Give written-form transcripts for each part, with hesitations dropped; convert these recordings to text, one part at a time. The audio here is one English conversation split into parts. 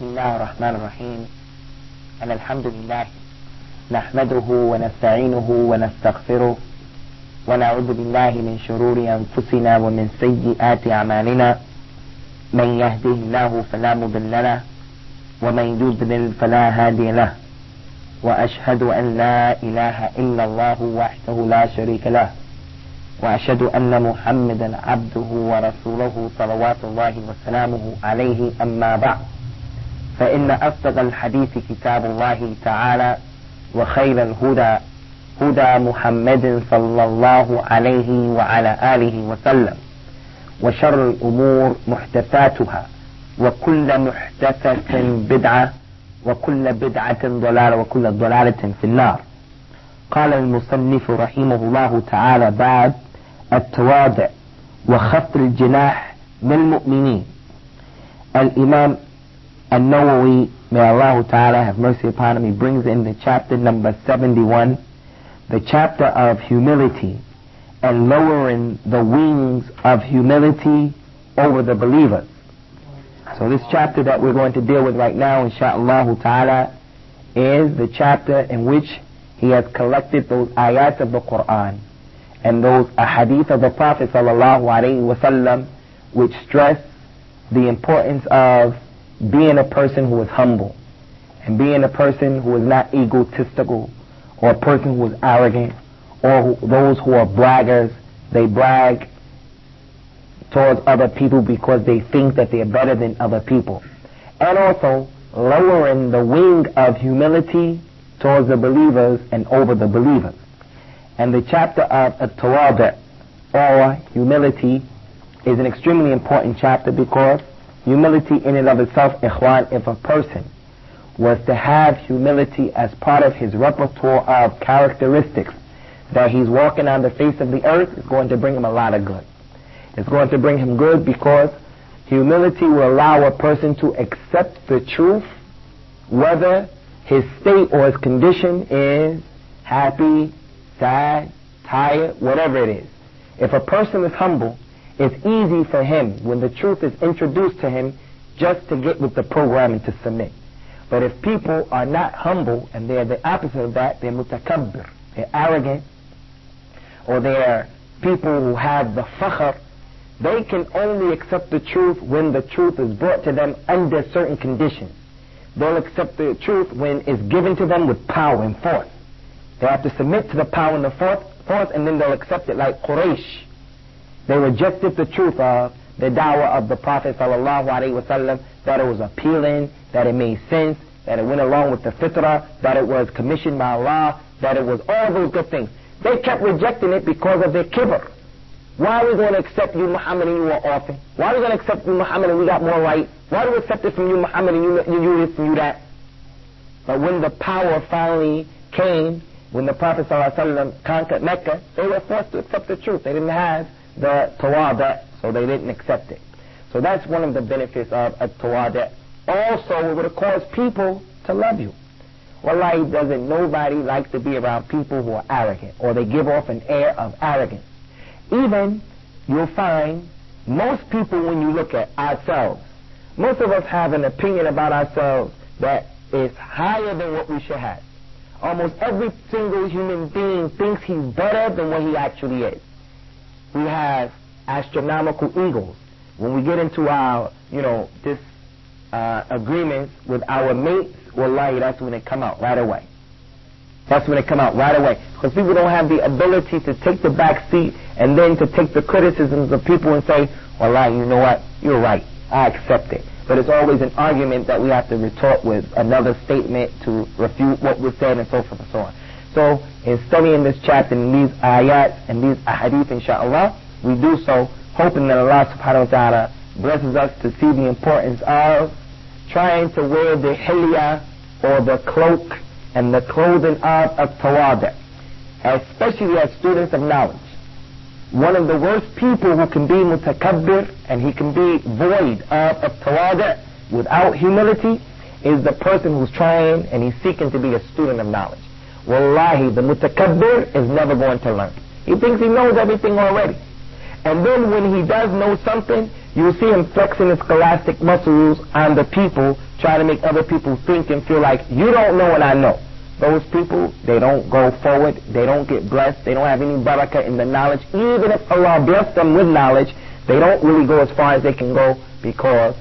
الله الرحمن الرحيم. أن الحمد لله نحمده ونستعينه ونستغفره ونعوذ بالله من شرور أنفسنا ومن سيئات أعمالنا. من يهده الله فلا مضل له ومن يضلل فلا هادي له، وأشهد أن لا إله إلا الله وحده لا شريك له، وأشهد أن محمدا عبده ورسوله صلوات الله وسلامه عليه. أما بعد، فإن أصدق الحديث كتاب الله تعالى، وخير الهدى هدى محمد صلى الله عليه وعلى آله وسلم، وشر الأمور محدثاتها، وكل محدثة بدعة، وكل بدعة ضلالة، وكل ضلالة في النار. قال المصنف رحمه الله تعالى: بعد التواضع وخفض الجناح للمؤمنين. الإمام النووي, may Allah Ta'ala have mercy upon him, he brings in the chapter number 71, the chapter of humility and lowering the wings of humility over the believers. So this chapter that we're going to deal with right now, insha'Allah Ta'ala, is the chapter in which he has collected those ayats of the Quran and those ahadith of the Prophet sallallahu alaihi wasallam, which stress the importance of being a person who is humble and being a person who is not egotistical, or a person who is arrogant, or those who are braggers. They brag towards other people because they think that they are better than other people. And also lowering the wing of humility towards the believers and over the believers. And the chapter of at-tawadu', or humility, is an extremely important chapter, because humility in and of itself, ikhwan, if a person was to have humility as part of his repertoire of characteristics that he's walking on the face of the earth, it's going to bring him a lot of good. It's going to bring him good because humility will allow a person to accept the truth, whether his state or his condition is happy, sad, tired, whatever it is. If a person is humble, it's easy for him, when the truth is introduced to him, just to get with the program and to submit. But if people are not humble, and they're the opposite of that, they're mutakabbir, they're arrogant, or they're people who have the fakhr, they can only accept the truth when the truth is brought to them under certain conditions. They'll accept the truth when it's given to them with power and force. They have to submit to the power and the force, and then they'll accept it like Quraysh. They rejected the truth of the da'wah of the Prophet sallallahu alaihi wasallam, that it was appealing, that it made sense, that it went along with the fitrah, that it was commissioned by Allah, that it was all those good things. They kept rejecting it because of their kibr. Why are we going to accept you, Muhammad, and you are orphan? Why are we going to accept you, Muhammad, and we got more rights? Why do we accept it from you, Muhammad, and you this and you that? But when the power finally came, when the Prophet ﷺ conquered Mecca, they were forced to accept the truth. They didn't have the tawadu', so they didn't accept it. So that's one of the benefits of a tawadu'. Also, it would cause people to love you. Wallahi, doesn't nobody like to be around people who are arrogant, or they give off an air of arrogance. Even, you'll find, most people, when you look at ourselves, most of us have an opinion about ourselves that is higher than what we should have. Almost every single human being thinks he's better than what he actually is. We have astronomical egos. When we get into our, agreements with our mates, wallahi, that's when it come out right away. That's when it come out right away. Because people don't have the ability to take the back seat and then to take the criticisms of people and say, wallahi, you know what, you're right, I accept it. But it's always an argument that we have to retort with another statement to refute what was said, and so forth and so on. So, in studying this chapter and these ayat and these ahadith, inshaAllah, we do so hoping that Allah subhanahu wa ta'ala blesses us to see the importance of trying to wear the hilya, or the cloak and the clothing of at-tawadu', especially as students of knowledge. One of the worst people who can be mutakabbir and he can be void of at-tawadu' without humility is the person who's trying and he's seeking to be a student of knowledge. Wallahi, the mutakabbir is never going to learn. He thinks he knows everything already. And then when he does know something, you'll see him flexing his scholastic muscles on the people try to make other people think and feel like you don't know what I know. Those people, they don't go forward, they don't get blessed, they don't have any barakah in the knowledge. Even if Allah bless them with knowledge, they don't really go as far as they can go, because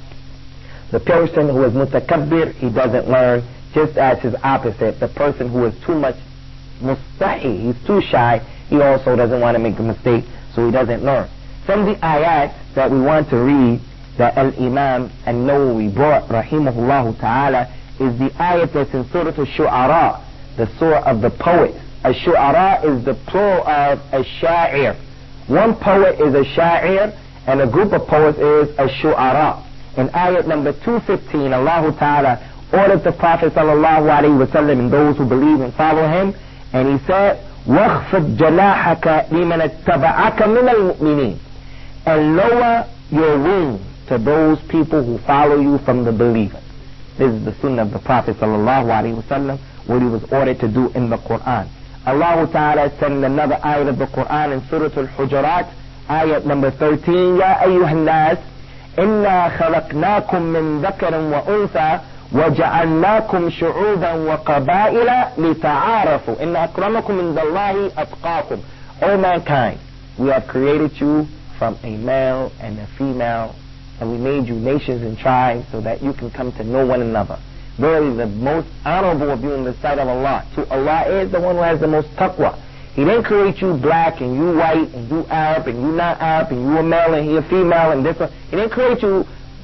the person who is mutakabbir, he doesn't learn, just as his opposite. The person who is too much mustahi, he's too shy, he also doesn't want to make a mistake, so he doesn't learn. From the ayat that we want to read, that Al-Imam An-Nawawi brought, rahimahullah ta'ala, is the ayat that's in Surah Al-Shu'ara, the surah of the poets. Al-Shu'ara is the plural of Al-Sha'ir. One poet is a Sha'ir, and a group of poets is Al-Shu'ara. In ayat number 215, Allah ta'ala ordered the Prophet sallallahu alayhi wa sallam and those who believe and follow him, and he said, وَاخْفِضْ جَنَاحَكَ لِمَنَ اتَّبَعَكَ مِنَ الْمُؤْمِنِينَ, and lower your wings to those people who follow you from the believers. This is the sunnah of the Prophet sallallahu alayhi wa sallam, what he was ordered to do in the Quran. Allah ta'ala said in another ayat of the Quran in Surah Al-Hujurat, ayat number 13, يَا أَيُّهَا النَّاسِ إِنَّا خَلَقْنَاكُم مِّن ذَكَرٍ وَأُنثَى وَجَعَلْنَاكُمْ شُعُوبًا وَقَبَائِلَ لِتَعَارَفُوا إِنَّ أَكْرَمَكُمْ عِندَ اللَّهِ أَتْقَاكُمْ. O mankind, we have created you from a male and a female, and we made you nations and tribes so that you can come to know one another. Verily, the most honorable of you in the sight of Allah, to Allah, is the one who has the most taqwa. He didn't create you black and you white and you Arab and you not Arab and you a male and he a female and different. He didn't create you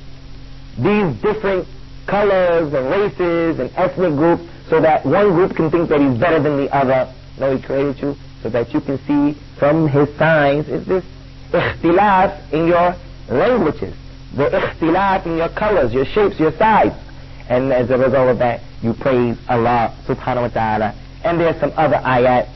these different colors and races and ethnic groups so that one group can think that he's better than the other. No, he created you so that you can see from his signs is this ikhtilaf in your languages, the ikhtilaf in your colors, your shapes, your size. And as a result of that, you praise Allah subhanahu wa ta'ala. And there's some other ayat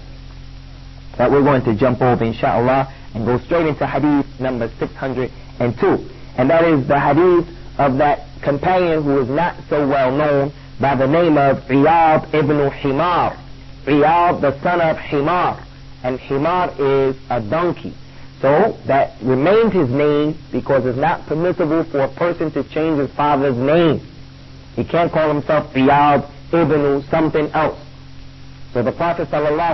that we're going to jump over inshallah and go straight into hadith number 602. And that is the hadith of that companion who is not so well known by the name of Iyad ibn Himar. Iyad, the son of Himar. And Himar is a donkey. So that remained his name because it's not permissible for a person to change his father's name. He can't call himself Iyad ibn something else. So the Prophet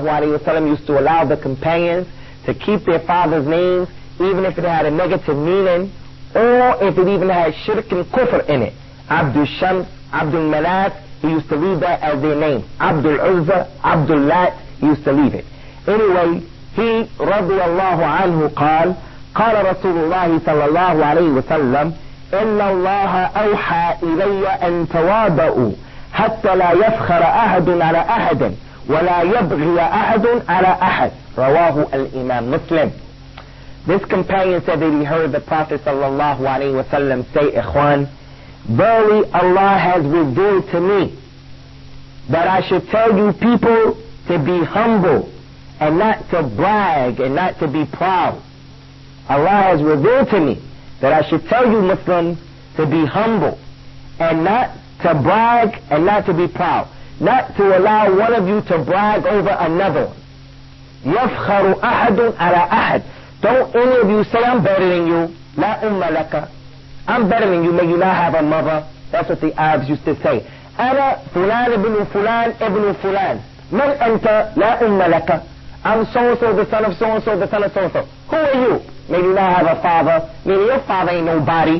ﷺ used to allow the companions to keep their father's names even if it had a negative meaning or if it even had shirk and kufr in it. Abdul Shams, Abdul Manat, he used to leave that as their name. Abdul Uzza, Abdul Lat, he used to leave it. Anyway, he radiyallahu anhu قال رسول الله صلى الله عليه وسلم إن الله أوحى إلي أن تواضعوا حتى لا يفخر أحد على أحد ولا يبغي أحد على أحد. رواه الإمام Muslim. This companion said that he heard the Prophet sallallahu alaihi wasallam say, Ikhwan, verily Allah has revealed to me that I should tell you people to be humble and not to brag and not to be proud. Allah has revealed to me that I should tell you Muslims to be humble and not to brag and not to be proud. Not to allow one of you to brag over another. يَفْخَرُ أَحَدٌ عَلَى أَحَدٍ. Don't any of you say, I'm better than you. لَا أُمَّ لَكَ. I'm better than you. May you not have a mother. That's what the Arabs used to say. أَنَا فُلَانِ ابْنُ فُلَانِ ابْنُ فُلَانِ مَنْ أَنْتَ لَا أُمَّ لَكَ. I'm so-and-so, the son of so-and-so, the son of so-and-so. Who are you? May you not have a father. Meaning your father ain't nobody.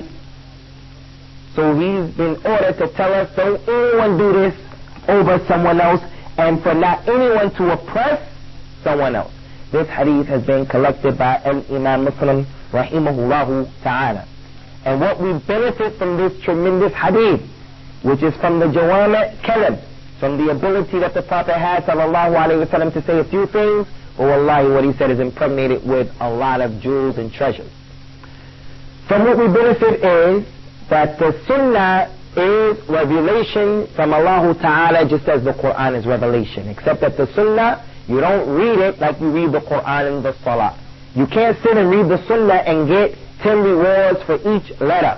So he's been ordered to tell us, don't anyone do this over someone else, and for not anyone to oppress someone else. This hadith has been collected by Imam Muslim rahimahullah ta'ala. And what we benefit from this tremendous hadith, which is from the Jawami' Kalim, from the ability that the Prophet had sallallahu alayhi wa sallam to say a few things, but wallahi what he said is impregnated with a lot of jewels and treasures. From what we benefit is that the sunnah is revelation from Allah Ta'ala, just as the Quran is revelation, except that the sunnah, you don't read it like you read the Quran in the Salah. You can't sit and read the sunnah and get 10 rewards for each letter.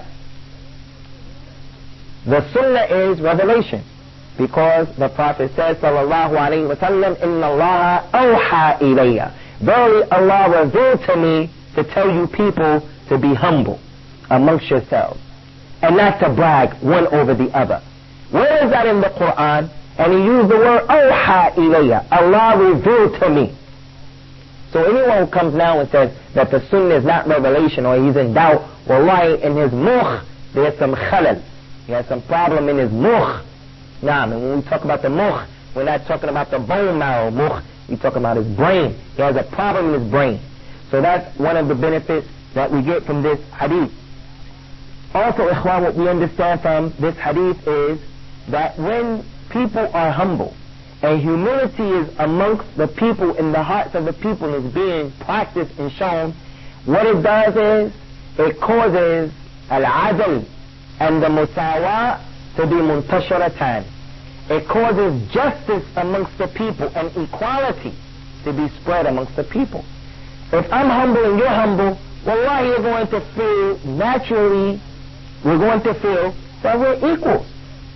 The sunnah is revelation, because the Prophet says, sallallahu alayhi wa sallam, inna Allah awha ilayya. Verily Allah revealed to me to tell you people to be humble amongst yourselves, and not to brag one over the other. Where is that in the Quran? And he used the word awha ilayya. Allah revealed to me. So anyone who comes now and says that the Sunnah is not revelation or he's in doubt, wallahi, in his mukh, there's some khalal. He has some problem in his mukh. And when we talk about the mukh, we're not talking about the bone marrow mukh. We're talking about his brain. He has a problem in his brain. So that's one of the benefits that we get from this hadith. Also, ikhwan, what we understand from this hadith is that when people are humble and humility is amongst the people, in the hearts of the people, is being practiced and shown, what it does is it causes al-adl and the musawa to be muntashiratan. It causes justice amongst the people and equality to be spread amongst the people. If I'm humble and you're humble, wallahi, you're going to feel naturally, we're going to feel that we're equals.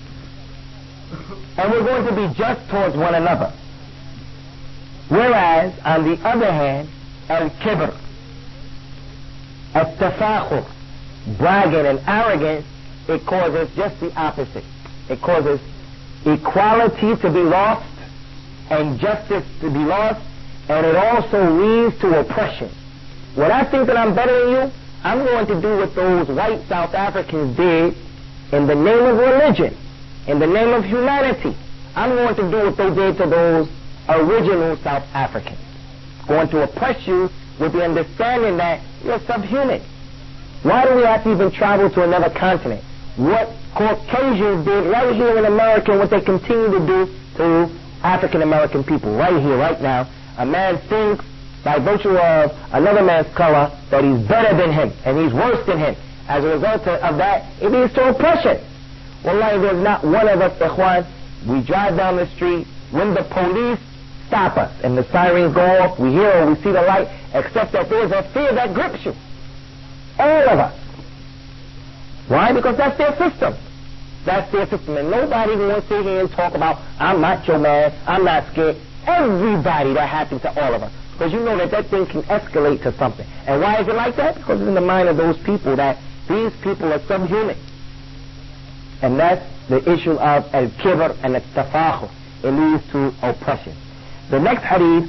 And we're going to be just towards one another. Whereas, on the other hand, al-kibr, al-tafakhur, bragging and arrogance, it causes just the opposite. It causes equality to be lost and justice to be lost, and it also leads to oppression. When I think that I'm better than you, I'm going to do what those white South Africans did in the name of religion, in the name of humanity. I'm going to do what they did to those original South Africans. Going to oppress you with the understanding that you're subhuman. Why do we have to even travel to another continent? What Caucasians did right here in America, and what they continue to do to African American people right here, right now. A man thinks by virtue of another man's color that he's better than him and he's worse than him. As a result of that, it leads to oppression. Wallahi, there's not one of us, ikhwan, we drive down the street, when the police stop us and the sirens go off, we hear or we see the light, except that there's a fear that grips you. All of us. Why? Because that's their system. That's their system. And nobody wants to sit here and talk about, I'm macho man, I'm not scared. Everybody, that happens to all of us. Because you know that that thing can escalate to something. And why is it like that? Because it's in the mind of those people that these people are subhuman. And that's the issue of al-kibr and al-tafakhur. It leads to oppression. The next hadith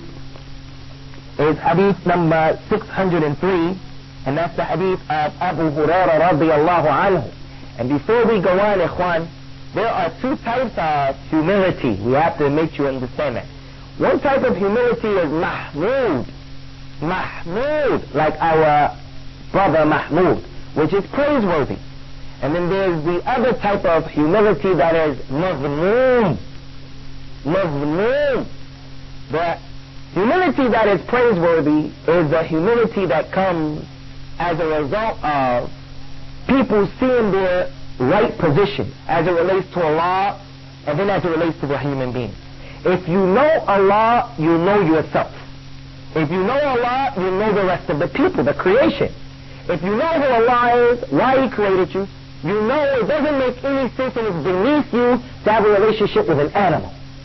is hadith number 603, and that's the hadith of Abu Hurairah radiyallahu anhu. And before we go on, ikhwan, there are two types of humility. We have to make you understand that. One type of humility is Mahmud. Mahmud, like our brother Mahmud, which is praiseworthy. And then there's the other type of humility that is Mazmoom. Mazmoom. The humility that is praiseworthy is the humility that comes as a result of people seeing their right position as it relates to Allah and then as it relates to the human being. If you know Allah, you know yourself. If you know Allah, you know the rest of the people, the creation. If you know who Allah is, why He created you, you know it doesn't make any sense and it's beneath you to have a relationship with an animal.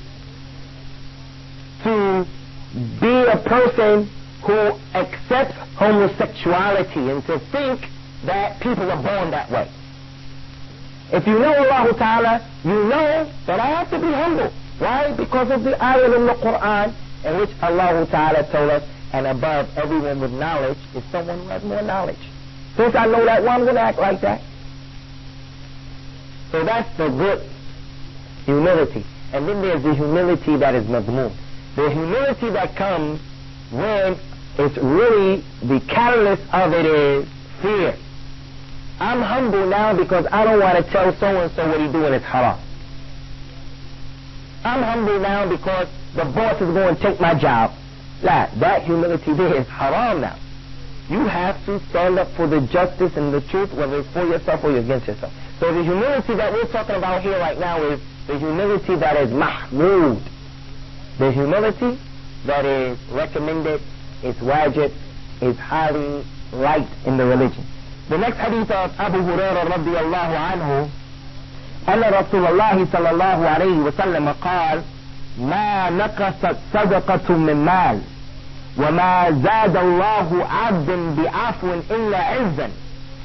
To be a person who accepts homosexuality and to think that people are born that way. If you know Allah Ta'ala, you know that I have to be humble. Why? Because of the ayah in the Quran in which Allah Ta'ala told us, and above everyone with knowledge is someone who has more knowledge. Since I know that, well, I'm going to act like that. So that's the good humility. And then there's the humility that is mazmoom. The humility that comes when it's really, the catalyst of it is fear. I'm humble now because I don't want to tell so-and-so what he's doing is haram. I'm humble now because the boss is going to take my job. That humility there is haram now. You have to stand up for the justice and the truth, whether it's for yourself or against yourself. So the humility that we're talking about here right now is the humility that is mahmood. The humility that is recommended, is wajib, is highly liked in the religion. The next hadith of Abu Hurairah radiyallahu anhu, أن رسول الله صلى الله عليه وسلم قال ما نقصت صدقة من مال وما زاد الله عبدا بعفو إلا عزا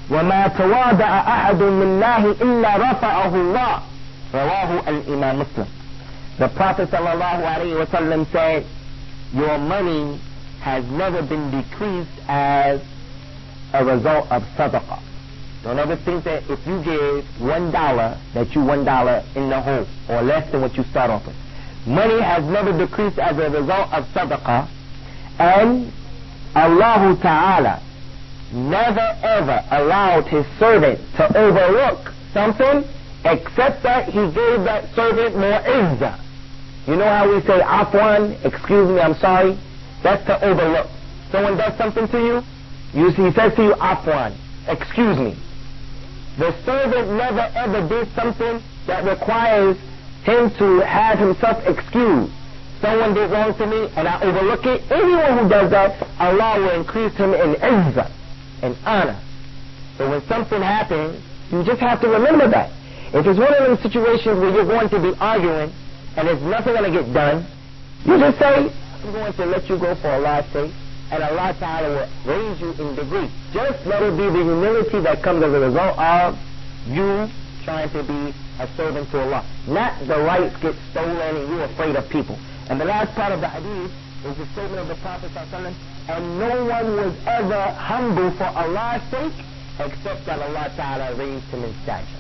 وما تواضع أحد لله إلا رفعه الله رواه الإمام Muslim. The Prophet sallallahu alaihi wasallam said, your money has never been decreased as a result of sadaqah. Don't ever think that if you give $1 that you $1 in the hole or less than what you start off with. Money has never decreased as a result of sadaqah, and Allah Ta'ala never ever allowed his servant to overlook something except that he gave that servant more izzah. You know how we say afwan, excuse me, I'm sorry? That's to overlook. Someone does something to you, he says to you afwan, excuse me. The servant never ever did something that requires him to have himself excused. Someone did wrong to me and I overlook it. Anyone who does that, Allah will increase him in izzah and honor. So when something happens, you just have to remember that. If it's one of those situations where you're going to be arguing and there's nothing going to get done, you just say, I'm going to let you go for Allah's sake, and Allah Ta'ala will raise you in degree. Just let it be the humility that comes as a result of you trying to be a servant to Allah. Not the rights get stolen and you're afraid of people. And the last part of the hadith is the statement of the Prophet ﷺ, and no one was ever humble for Allah's sake except that Allah Ta'ala raised him in stature.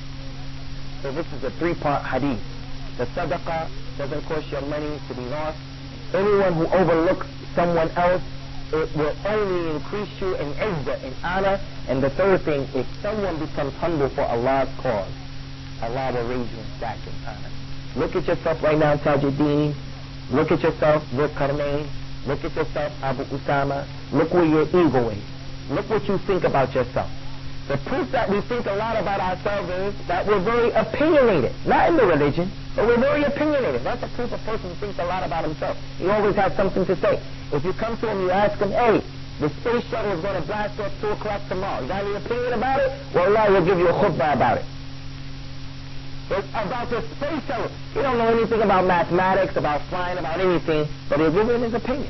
So this is a 3-part hadith. The sadaqah doesn't cost your money to be lost. Anyone who overlooks someone else, it will only increase you in izzah, in honor. And the third thing, if someone becomes humble for Allah's cause, Allah will raise you in stature and honor. Look at yourself right now, Tajuddin. Look at yourself, Dhul Qarnayn. Look at yourself, Abu Usama. Look where your ego is. Look what you think about yourself. The proof that we think a lot about ourselves is that we're very opinionated. Not in the religion, but we're very opinionated. That's a proof a person thinks a lot about himself. He always has something to say. If you come to him, you ask him, hey, the space shuttle is going to blast off 2 o'clock tomorrow. You got any opinion about it? Well, Allah will give you a khutbah about it. It's about the space shuttle. He don't know anything about mathematics, about flying, about anything, but he'll give him his opinion.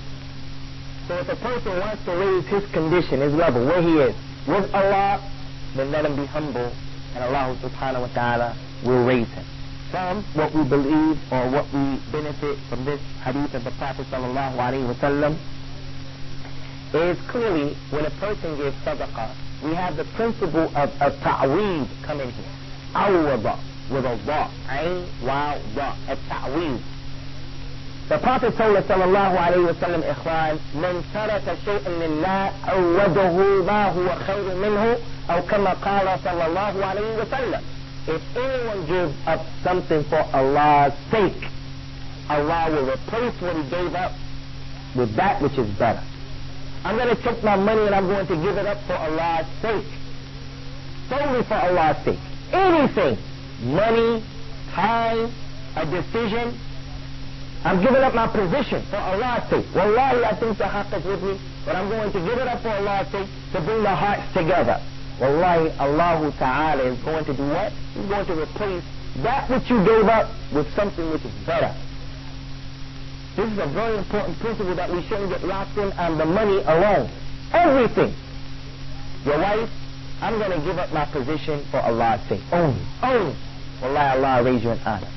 So if a person wants to raise his condition, his level, where he is, with Allah, then let him be humble, and Allah subhanahu wa ta'ala will raise him. From what we believe or what we benefit from this hadith of the Prophet sallallahu alaihi wasallam is clearly when a person gives sadaqah, we have the principle of a ta'weed come in here. Awwada, with a wa, ayn, wa, da, a ta'weed. The Prophet told us sallallahu alayhi wa sallam, ikhwan, man taraka shay'an lillah awwadahu ma huwa khayru minhu, aw kama qala sallallahu alayhi wa sallam. If anyone gives up something for Allah's sake, Allah will replace what he gave up with that which is better. I'm going to take my money and I'm going to give it up for Allah's sake. Solely for Allah's sake. Anything. Money, time, a decision. I'm giving up my position for Allah's sake. Wallahi, I think the haqq is with me, but I'm going to give it up for Allah's sake to bring the hearts together. Wallahi, Allah Ta'ala is going to do what? He's going to replace that which you gave up with something which is better. This is a very important principle that we shouldn't get locked in on the money alone. Everything. Your wife, I'm going to give up my position for Allah's sake. Only. Wallahi, Allah raise you in honor.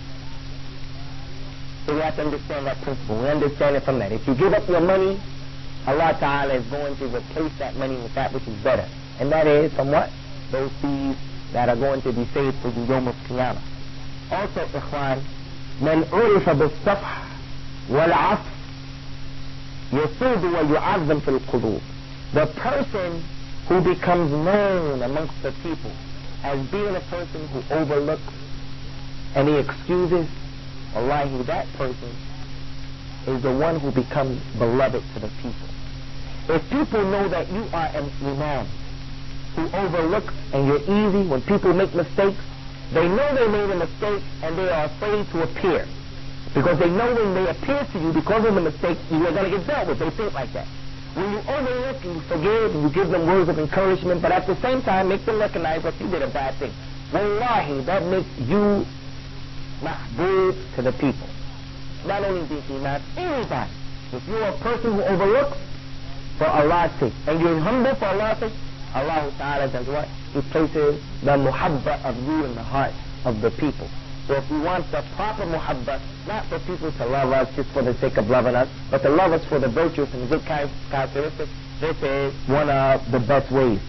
So we have to understand that principle. We understand it from that. If you give up your money, Allah Ta'ala is going to replace that money with that which is better. And that is from what? Those thieves that are going to be saved for the Yawm al-Qiyamah. Also, ikhwan, من عرف بالصفح والعفو يسود ويعظم في القلوب. The person who becomes known amongst the people as being a person who overlooks and he excuses, wallahi, that person is the one who becomes beloved to the people. If people know that you are an imam who overlooks and you're easy when people make mistakes, they know they made a mistake and they are afraid to appear. Because they know when they appear to you because of the mistake, you are going to get dealt with. They think like that. When you overlook and you forgive and you give them words of encouragement, but at the same time make them recognize that you did a bad thing. Wallahi, that makes you mahboob to the people. Not only the imam, anybody. If you're a person who overlooks for Allah's sake and you're humble for Allah's sake, Allah Ta'ala does what? He places the muhabba of you in the heart of the people. So if we want the proper muhabba, not for people to love us just for the sake of loving us, but to love us for the virtuous and good characteristics, this is one of the best ways.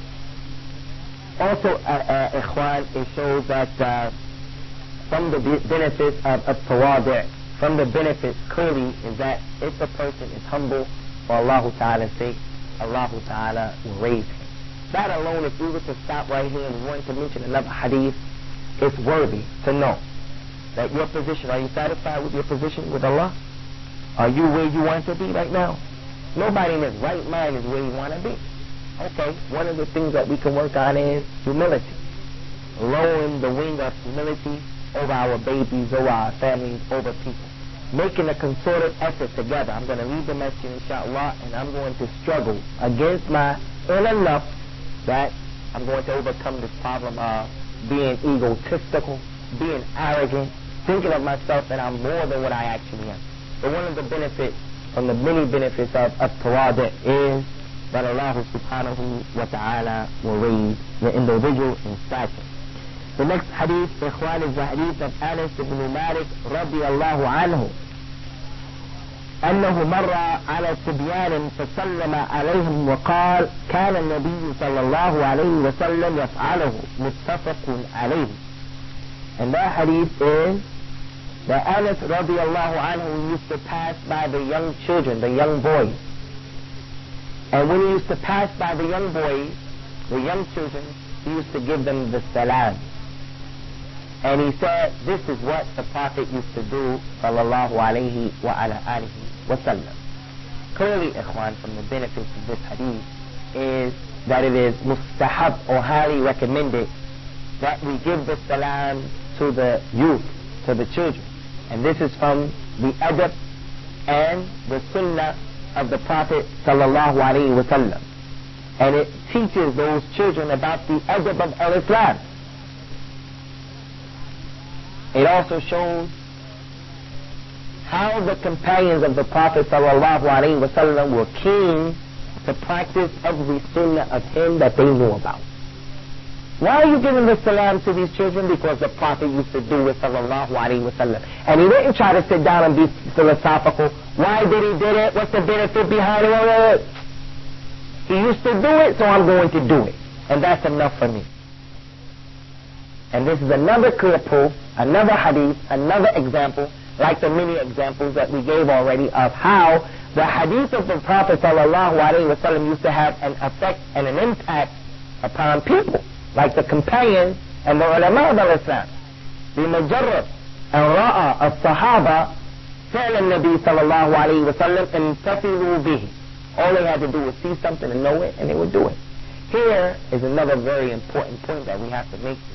Also, ikhwan, it shows that from the benefits of tawadu', from the benefits clearly is that if a person is humble for Allah Ta'ala's sake, Allah Ta'ala will raise him. That alone, if we were to stop right here and we wanted to mention another hadith, it's worthy to know that your position, are you satisfied with your position with Allah? Are you where you want to be right now? Nobody in his right mind is where you want to be. Okay, one of the things that we can work on is humility. Lowering the wing of humility over our babies, over our families, over people. Making a concerted effort together. I'm going to read the message, inshallah, and I'm going to struggle against my inner enough that I'm going to overcome this problem of being egotistical, being arrogant, thinking of myself that I'm more than what I actually am. But one of the benefits, from the many benefits of tawadu' is that Allah subhanahu wa ta'ala will raise the individual in stature. The next hadith, ikhwan, is the hadith of Anas ibn Malik radiyallahu anhu. أنه مر على صبيان فسلم عليهم وقال كان النبي صلى الله عليه وسلم يفعله متفق عليه. And that hadith is that Anas radiyallahu anhu used to pass by the young children, the young boys. And when he used to pass by the young boys, the young children, he used to give them the salam. And he said, this is what the Prophet used to do, sallallahu alayhi wa ala alihi wa sallam. Clearly, ikhwan, from the benefits of this hadith is that it is mustahab or highly recommended that we give the salam to the youth, to the children. And this is from the adab and the sunnah of the Prophet sallallahu alayhi wa sallam. And it teaches those children about the adab of al-Islam. It also shows how the companions of the Prophet sallallahu alaihi wasallam were keen to practice every sunnah of him that they knew about. Why are you giving the salam to these children? Because the Prophet used to do it sallallahu alaihi wasallam. And he didn't try to sit down and be philosophical. Why did he do it? What's the benefit behind it? He used to do it, so I'm going to do it. And that's enough for me. And this is another clear proof, another hadith, another example, like the many examples that we gave already of how the hadith of the Prophet sallallahu alaihi wasallam used to have an effect and an impact upon people, like the companions and the ulama of Islam. بمجرد أن رأى الصحابة فعل النبي صلى الله عليه وسلم امتثلوا به. All they had to do was see something and know it, and they would do it. Here is another very important point that we have to make.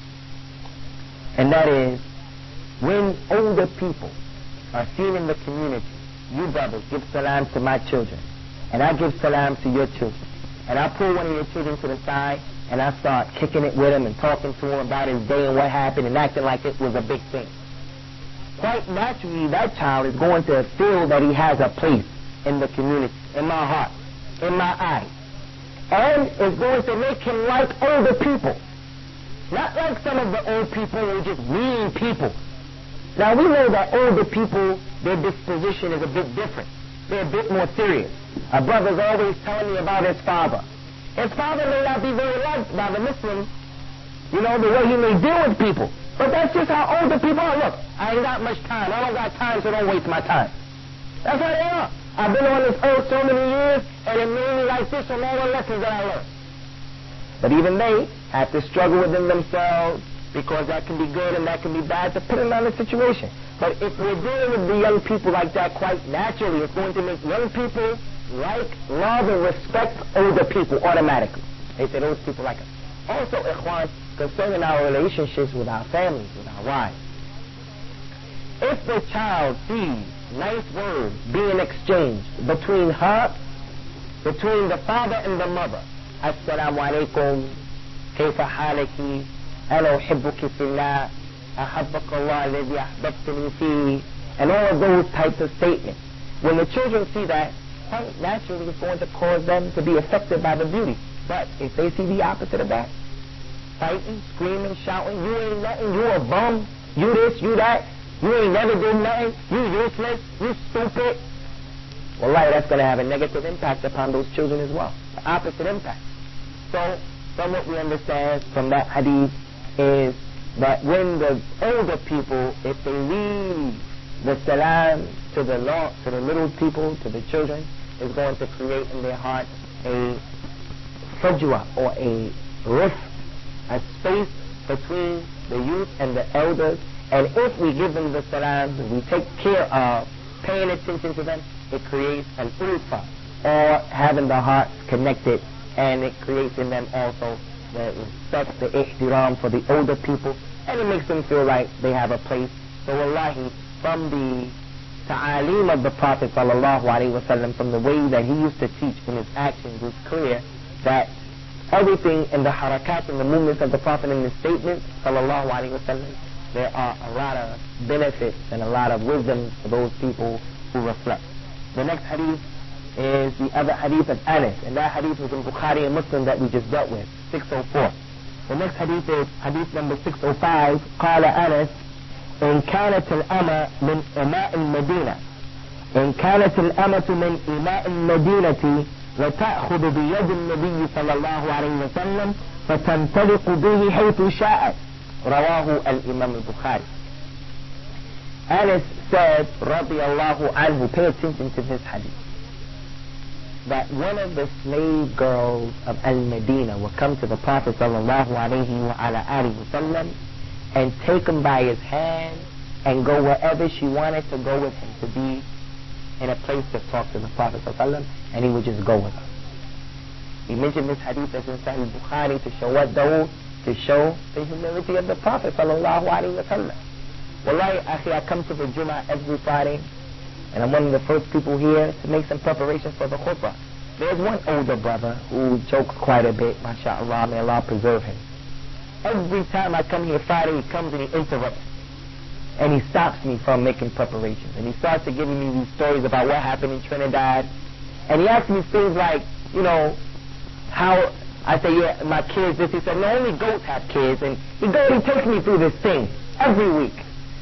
And that is, when older people are seen in the community, you brothers give salam to my children, and I give salam to your children, and I pull one of your children to the side, and I start kicking it with him and talking to him about his day and what happened and acting like it was a big thing. Quite naturally, that child is going to feel that he has a place in the community, in my heart, in my eyes, and it's going to make him like older people. Not like some of the old people who are just mean people. Now we know that older people, their disposition is a bit different. They're a bit more serious. A brother's always telling me about his father. His father may not be very liked by the Muslims, you know, the way he may deal with people. But that's just how older people are. Look, I ain't got much time. I don't got time, so don't waste my time. That's how they are. I've been on this earth so many years, and it made me like this from all the lessons that I learned. But even they have to struggle within themselves, because that can be good and that can be bad, depending on the situation. But if we're dealing with the young people like that, quite naturally, it's going to make young people like, love, and respect older people automatically. They say those people like us. Also, ikhwan, concerning our relationships with our families, with our wives. If the child sees nice words being exchanged between the father and the mother, Assalamu alaikum, kayfa halaki, ana uhibbuki fillah, ahabbaka Allah alladhi ahbabtani fi, and all of those types of statements. When the children see that, quite naturally it's going to cause them to be affected by the beauty, But if they see the opposite of that, fighting, screaming, shouting, you ain't nothing, you a bum, you this, you that, you ain't never did nothing, you useless, you stupid. Wallahi, that's going to have a negative impact upon those children as well. The opposite impact. So, from what we understand from that hadith is that when the older people, if they leave the salam to the little people, to the children, is going to create in their heart a fajwa, or a rift, a space between the youth and the elders. And if we give them the salam, we take care of paying attention to them, it creates an ulfa, or having the hearts connected, and it creates in them also the respect, the ihtiram for the older people, and it makes them feel like they have a place. So wallahi, from the ta'aleem of the Prophet sallallahu alaihi wasallam, from the way that he used to teach in his actions, it's clear that everything in the harakat and the movements of the Prophet and his statements sallallahu alaihi wasallam, there are a lot of benefits and a lot of wisdom for those people who reflect. The next hadith is the other hadith of Anas, and that hadith was in Bukhari and Muslim that we just dealt with, 604. The next hadith is hadith number 605. قال أنس إن كانت الأمة من إماء المدينة إن كانت الأمة من إماء المدينة وتأخذ بيد النبي صلى الله عليه وسلم فتنطلق به حيث شاءت. رواه الإمام البخاري. Anas said, radiyallahu anhu, pay attention to this hadith, that one of the slave girls of Al-Medina would come to the Prophet sallallahu alayhi wa ala alihi wa sallam and take him by his hand and go wherever she wanted to go with him, to be in a place to talk to the Prophet sallallahu alayhi wa sallam, and he would just go with her. He mentioned this hadith as in Sahih Bukhari to show what though? To show the humility of the Prophet sallallahu alayhi wa sallam. Wallahi, akhi, I come to the Jummah every Friday, and I'm one of the first people here to make some preparations for the khutbah. There's one older brother who jokes quite a bit, mashallah, may Allah preserve him. Every time I come here Friday, he comes and he interrupts, and he stops me from making preparations, and he starts to giving me these stories about what happened in Trinidad, and he asks me things like, you know, how, I say, yeah, my kids, this, he said, no, only goats have kids, and he takes me through this thing every week.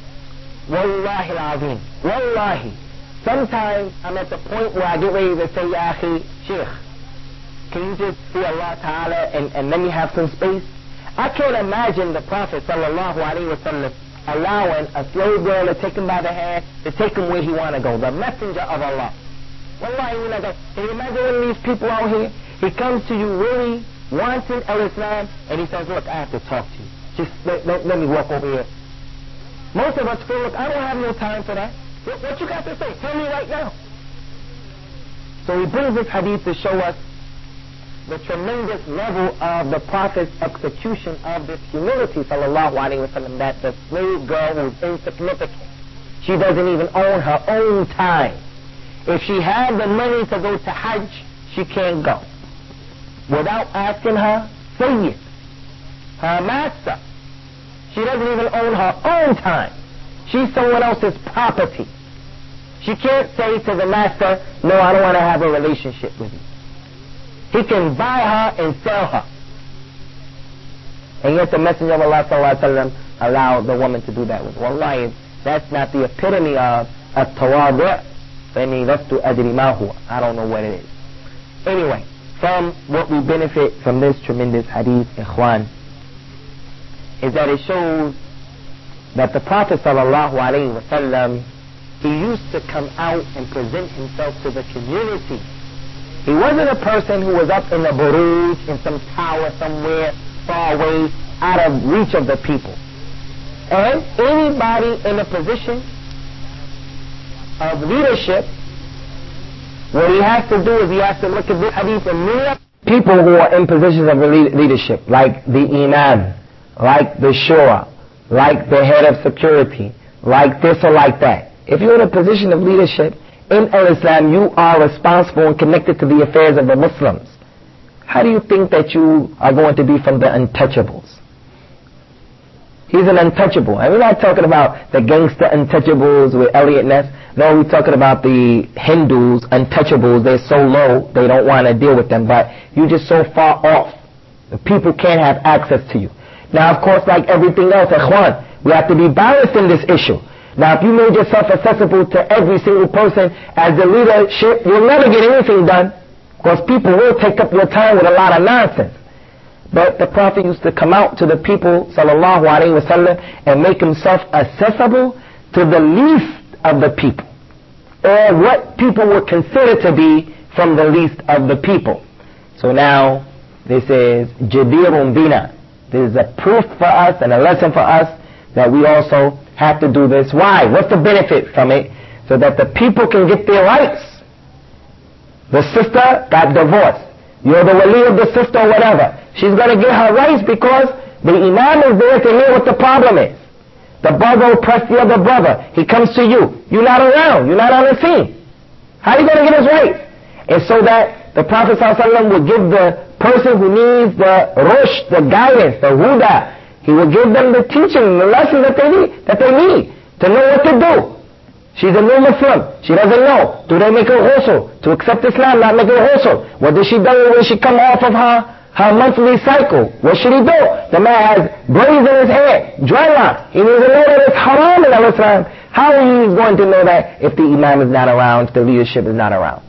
Wallahi al-azim, wallahi. Sometimes I'm at the point where I get ready to say, Ya akhi, Sheikh, can you just see Allah Ta'ala and let me have some space? I can't imagine the Prophet sallallahu alaihi wasallam allowing a slave girl to take him by the hand, to take him where he want to go, the messenger of Allah. Wallahi, when I go, can you imagine one of these people out here? He comes to you really wanting al-Islam, and he says, look, I have to talk to you. Just let me walk over here. Most of us feel, look, I don't have no time for that. What you got to say? Tell me right now. So he brings this hadith to show us the tremendous level of the Prophet's execution of this humility, sallallahu alaihi wasallam, that the slave girl who's insignificant, she doesn't even own her own time. If she had the money to go to Hajj, she can't go without asking her Sayyid, her master. She doesn't even own her own time. She's someone else's property. She can't say to the master, no, I don't want to have a relationship with you. He can buy her and sell her. And yet the Messenger of Allah sallallahu alaihi wasallam allowed the woman to do that with. Wallahi, that's not the epitome of at-tawadu'. I don't know what it is. Anyway, from what we benefit from this tremendous hadith, ikhwan, is that it shows that the Prophet sallallahu alaihi wasallam, he used to come out and present himself to the community. He wasn't a person who was up in the Buruj, in some tower somewhere far away, out of reach of the people. And anybody in a position of leadership, what he has to do is he has to look at this hadith and mirror people who are in positions of leadership, like the imam, like the shura, like the head of security, like this or like that. If you're in a position of leadership in Islam, you are responsible and connected to the affairs of the Muslims. How do you think that you are going to be from the untouchables? He's an untouchable. And we're not talking about the gangster untouchables with Elliot Ness. No, we're talking about the Hindus untouchables. They're so low, they don't want to deal with them. But you're just so far off. The people can't have access to you. Now, of course, like everything else, Ikhwan, we have to be balanced in this issue. Now, if you made yourself accessible to every single person as the leadership, you'll never get anything done. Because people will take up your time with a lot of nonsense. But the Prophet used to come out to the people, sallallahu alaihi wasallam, and make himself accessible to the least of the people, or what people would consider to be from the least of the people. So now, this is Jadirun Bina. This is a proof for us and a lesson for us that we also have to do this. Why? What's the benefit from it? So that the people can get their rights. The sister got divorced. You're the wali of the sister or whatever. She's going to get her rights because the imam is there to hear what the problem is. The brother oppressed the other brother. He comes to you. You're not around. You're not on the scene. How are you going to get his rights? And so that the Prophet ﷺ will give the person who needs the rush, the guidance, the huda, he will give them the teaching, the lesson that they need to know what to do. She's a new Muslim. She doesn't know. Do they make her ghusl? To accept Islam, not make her ghusl. What does she do when she come off of her monthly cycle? What should he do? The man has braids in his hair, dreadlocks. He needs to know that it's haram in Islam. How are you going to know that if the imam is not around, if the leadership is not around?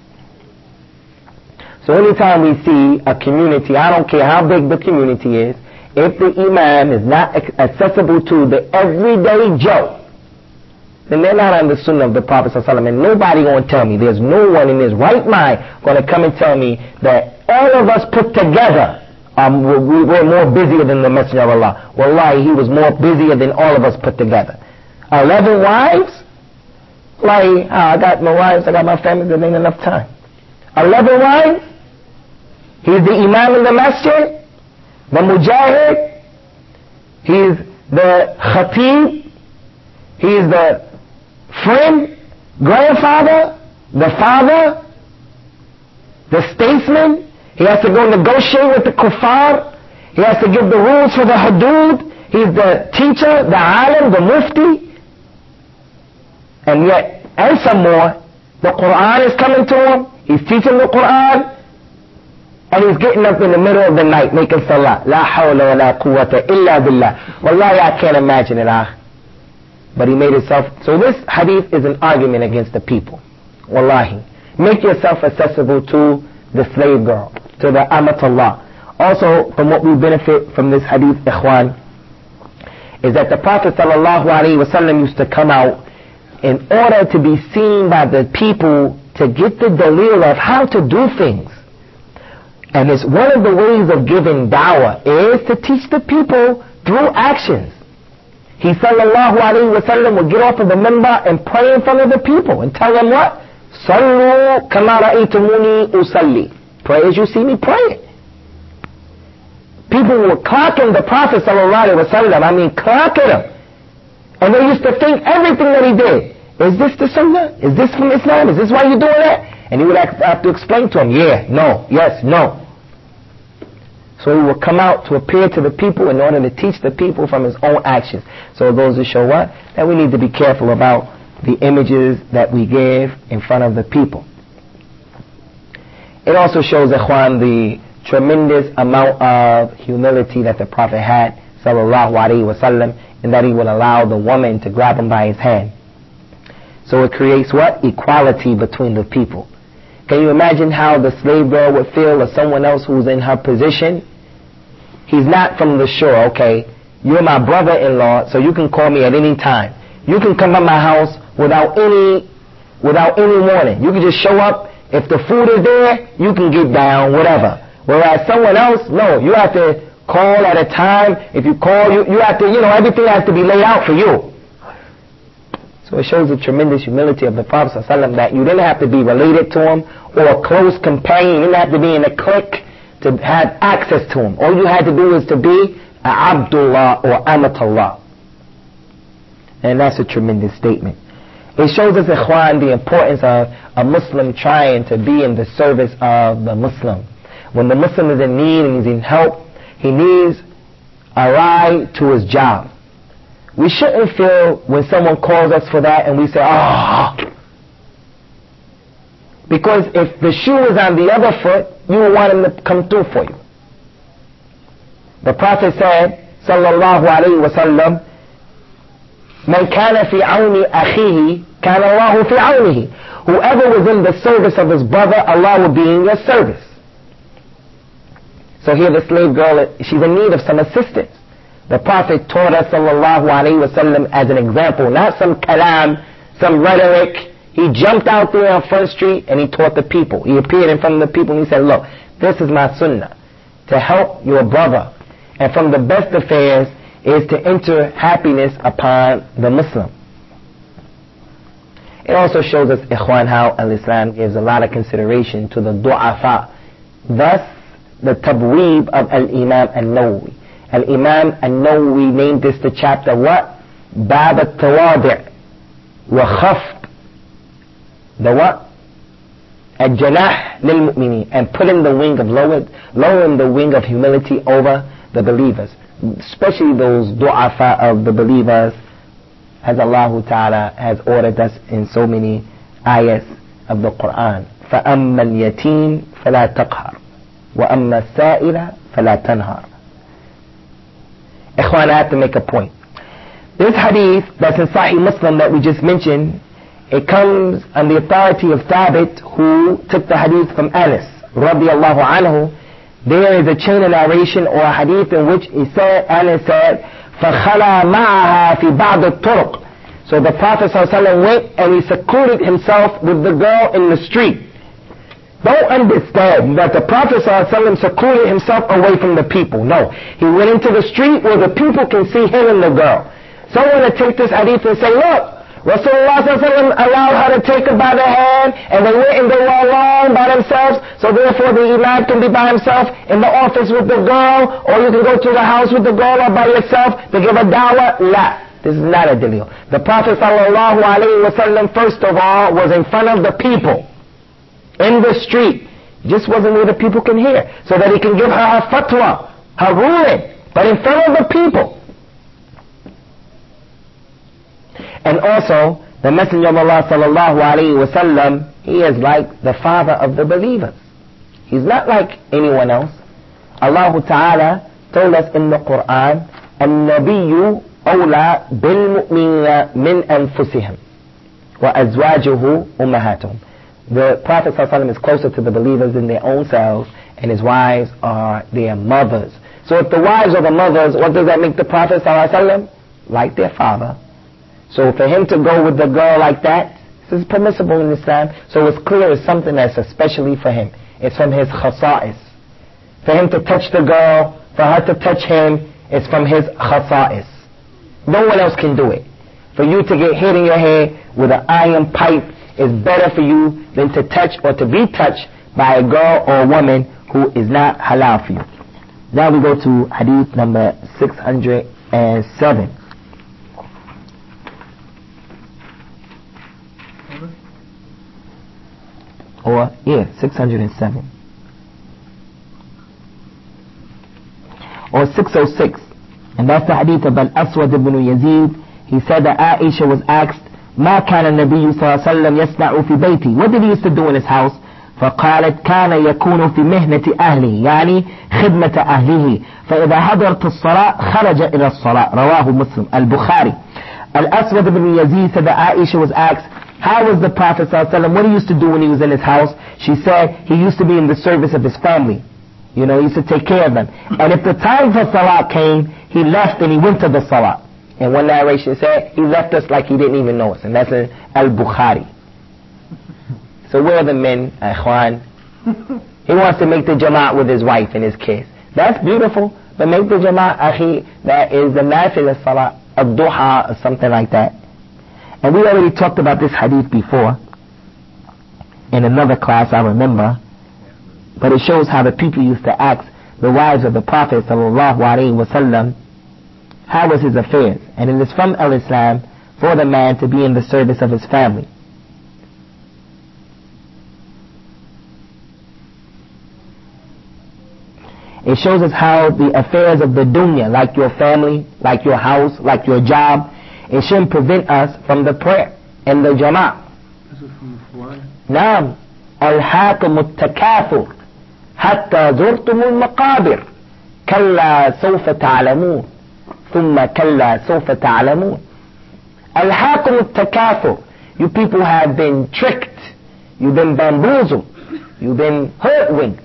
So anytime we see a community, I don't care how big the community is, if the imam is not accessible to the everyday Joe, then they're not on the sunnah of the Prophet ﷺ. And nobody going to tell me, there's no one in his right mind going to come and tell me that all of us put together, we're more busier than the Messenger of Allah. Wallahi, he was more busier than all of us put together. 11 wives? Like, I got my wives, I got my family, there ain't enough time. 11 wives? He's the imam in the masjid, the mujahid, he's the khatib, he's the friend, grandfather, the father, the statesman. He has to go negotiate with the kuffar. He has to give the rules for the hudud. He's the teacher, the alim, the mufti. And yet, and some more, the Quran is coming to him. He's teaching the Quran. And he's getting up in the middle of the night making salah. La hawla wa la quwwata illa billah. Wallahi, I can't imagine it. But he made himself. So this hadith is an argument against the people. Wallahi. Make yourself accessible to the slave girl, to the amatullah. Also, from what we benefit from this hadith, ikhwan, is that the Prophet ﷺ used to come out in order to be seen by the people to get the dalil of how to do things. And it's one of the ways of giving da'wah is to teach the people through actions. He ﷺ would get off of the minbar and pray in front of the people and tell them what? Sallu kama ra'aytumuni usalli. Pray as you see me praying. People were clocking the Prophet ﷺ. I mean clocking him. And they used to think everything that he did. Is this the sunnah? Is this from Islam? Is this why you're doing that? And he would have to explain to him, yeah, no, yes, no. So he would come out to appear to the people in order to teach the people from his own actions. So those who show what? That we need to be careful about the images that we give in front of the people. It also shows, ikhwan, the tremendous amount of humility that the Prophet had, sallallahu alaihi wasallam, and that he would allow the woman to grab him by his hand. So it creates what? Equality between the people. Can you imagine how the slave girl would feel, or someone else who's in her position? He's not from the shore, okay? You're my brother-in-law, so you can call me at any time. You can come to my house without any warning. You can just show up. If the food is there, you can get down, whatever. Whereas someone else, no, you have to call at a time. If you call, you have to, everything has to be laid out for you. So it shows the tremendous humility of the Prophet ﷺ that you didn't have to be related to him or a close companion. You didn't have to be in a clique to have access to him. All you had to do was to be a Abdullah or Amatullah. And that's a tremendous statement. It shows us, ikhwan, the importance of a Muslim trying to be in the service of the Muslim. When the Muslim is in need and he's in help, he needs a ride to his job. we shouldn't feel when someone calls us for that and we say, oh. Because if the shoe is on the other foot, you will want him to come through for you. The Prophet said, sallallahu alayhi wa sallam, Man kana fi awni akhihi, kana Allahu fi awnihi. Whoever was in the service of his brother, Allah will be in your service. So here the slave girl, she's in need of some assistance. The Prophet taught us, sallallahu alayhi wa sallam, as an example, not some kalam, some rhetoric. He jumped out there on Front Street and he taught the people. He appeared in front of the people and he said, look, this is my sunnah, to help your brother. And from the best affairs is to enter happiness upon the Muslim. It also shows us, ikhwan, how al-Islam gives a lot of consideration to the du'afa. Thus, the tabweeb of al-Imam al-Nawawi. Al-Imam al-Nawawi named this the chapter what? Bab al-Tawadi' wa khafd. The what? Al-Janah lil-Mu'minin. And putting the wing of lowering the wing of humility over the believers, especially those du'afa of the believers, as Allah Ta'ala has ordered us in so many ayahs of the Quran. فَأَمَّا الْيَتِيمِ فَلَا تَقْهَرْ وَأَمَّا السَّائِلَ فَلَا تَنْهَرْ. Ikhwan, I have to make a point. This hadith that's in Sahih Muslim that we just mentioned, it comes on the authority of Thabit, who took the hadith from Anas radiyallahu anhu. There is a chain of narration or a hadith in which he said, Anas said, فَخَلَى مَعَهَا فِي بَعْضِ الطُّرُقِ. So the Prophet ﷺ went and he secluded himself with the girl in the street. Don't understand that the Prophet ﷺ secluded himself away from the people. No. He went into the street where the people can see him and the girl. Someone would take this hadith and say, look, Rasulullah ﷺ allowed her to take her by the hand, and they went and they were alone by themselves, so therefore the imam can be by himself in the office with the girl, or you can go to the house with the girl or by yourself to give a dawah. La. This is not a dalil. The Prophet ﷺ, first of all, was in front of the people, in the street. Just wasn't where the people can hear, so that he can give her her fatwa, her ruling, but in front of the people. And also, the Messenger of Allah sallallahu alayhi wa sallam, he is like the father of the believers. He's not like anyone else. Allah Ta'ala told us in the Quran, النبي أولى بالمؤمنين من أنفسهم وأزواجه أمهاتهم. The Prophet sallallahu alayhi wa sallam is closer to the believers than their own selves, and his wives are their mothers. So if the wives are the mothers, what does that make the Prophet sallallahu alayhi wa sallam? Like their father. So for him to go with the girl like that, this is permissible in Islam. So it's clear it's something that's especially for him. It's from his khasa'is. For him to touch the girl, for her to touch him, it's from his khasa'is. No one else can do it. For you to get hit in your head with an iron pipe is better for you than to touch or to be touched by a girl or a woman who is not halal for you. Now we go to hadith number 607. Or, 607. Or 606. And that's the hadith of Al-Aswad ibn Yazid. He said that Aisha was asked, ما كان النبي صلى الله عليه وسلم يصنع في بيتي. What did he used to do in his house? فقالت كان يكون في مهنة أهله, يعني خدمة أهله. فإذا حضرت الصلاة خرج إلى الصلاة. رواه مسلم. Al-Bukhari. Al-Aswad ibn Yazid said that Aisha was asked, how was the Prophet ﷺ, what he used to do when he was in his house? She said he used to be in the service of his family. You know, he used to take care of them. And if the time for salah came, he left and he went to the salah. And one narration said, he left us like he didn't even know us. And that's in Al-Bukhari. So where are the men, ikhwan? He wants to make the jama'at with his wife and his kids. That's beautiful. But make the jama'at, akhi, that is the nafilah salah, ad-duha, or something like that. And we already talked about this hadith before in another class, I remember. But it shows how the people used to ask the wives of the Prophet sallallahu alaihi wasallam, how was his affairs? And it is from al-Islam for the man to be in the service of his family. It shows us how the affairs of the dunya, like your family, like your house, like your job, it shouldn't prevent us from the prayer and the jama'ah. Is it from the fly? نعم. ألهاكم التكاثر حتى زرتم المقابر كلا سوف تعلمون ثم كلا سوف تعلمون. ألهاكم التكاثر. You people have been tricked. You've been bamboozled. You've been hoodwinked